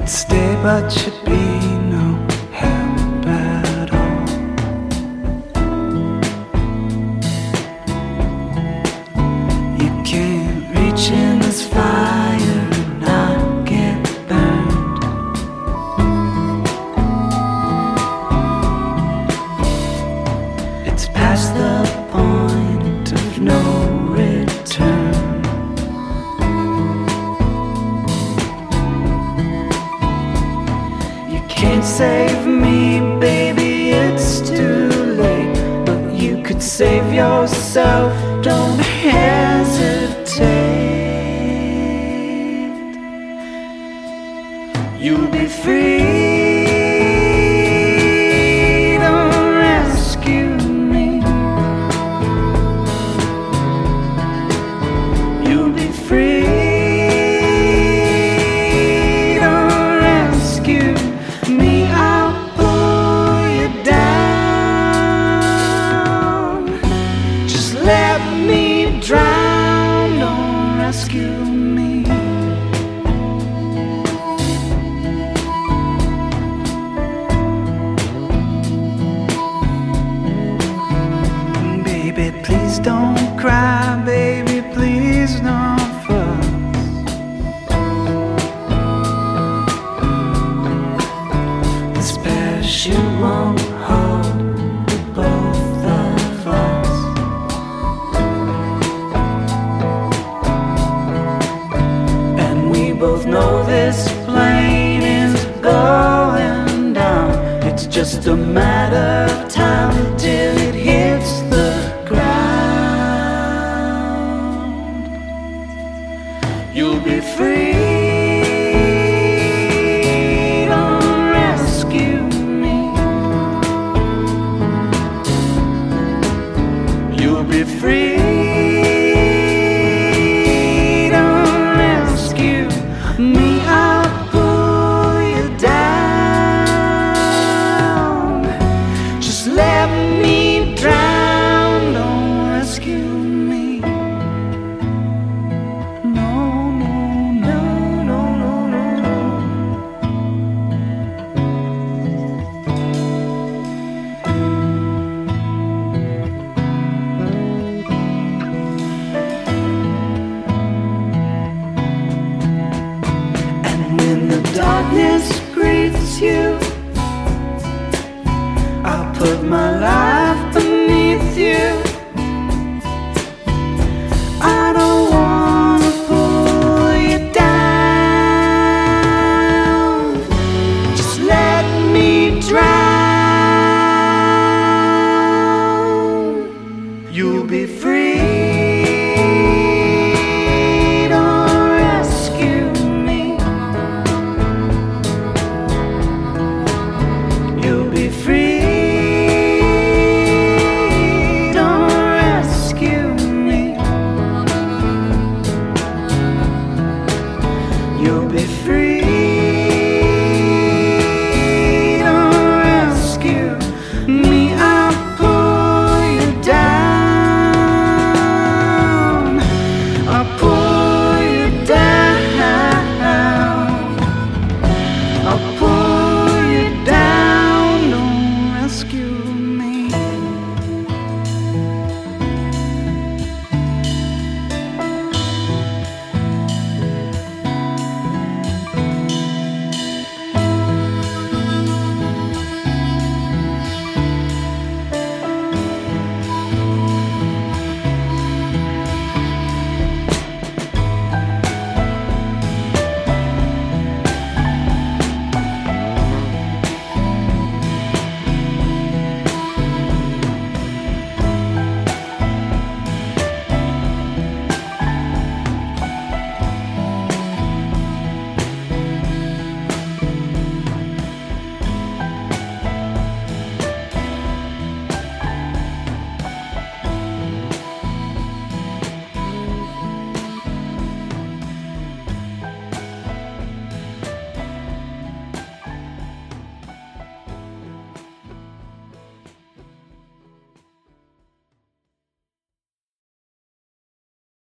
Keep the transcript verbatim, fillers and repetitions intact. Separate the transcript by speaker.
Speaker 1: stay, but you'd be no help at all. You can't reach in this fire and not get burned. It's past the point of no return. Can't save me, baby, it's too late. But you could save yourself, don't hesitate. You'll be free, don't rescue me. You'll be free. Let me drown, don't rescue me. Baby, please don't cry, baby, please don't fuss. This parachute won't hold the both of us. Both know this plane is going down. It's just a matter of time till it hits the ground. You'll be free, don't rescue me. You'll be free. Me, I'll pull you down. Just let me drown, don't rescue me. No, no, no, no, no, no, no. When the darkness greets you, I'll put my life beneath you. I don't wanna pull you down. Just let me drown. You'll be free. You'll be